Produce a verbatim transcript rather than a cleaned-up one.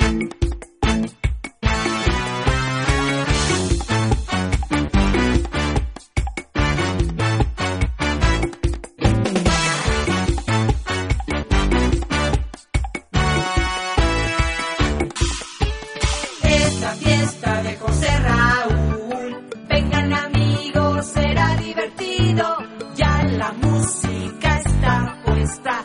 Esta fiesta de José Raúl, vengan amigos, será divertido, ya la música está puesta.